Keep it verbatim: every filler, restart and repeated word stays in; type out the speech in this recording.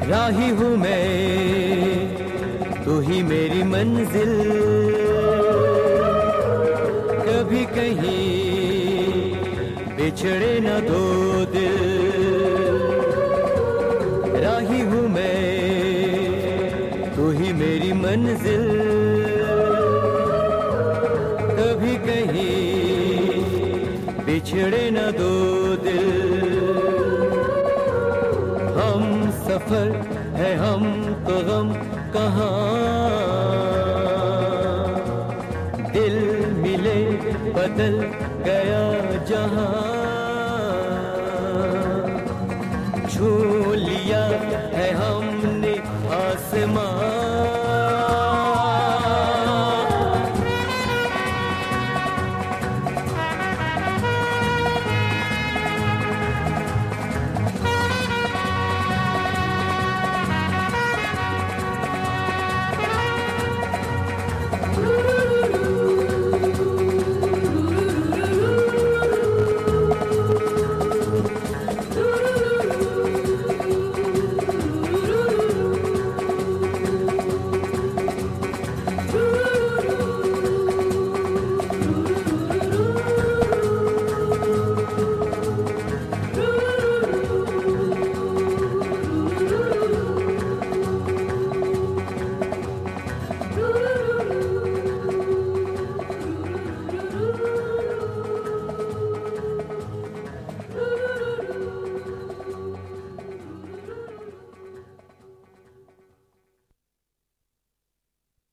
राही हूँ मैं, तू ही मेरी मंजिल। कभी कहीं बिछड़े न दो दिल। राही हूँ मैं, तू ही मेरी मंजिल। कभी कहीं बिछड़े न दो दिल। हम सफर है हम तो गम कहाँ, दिल मिले बदल गया जहाँ।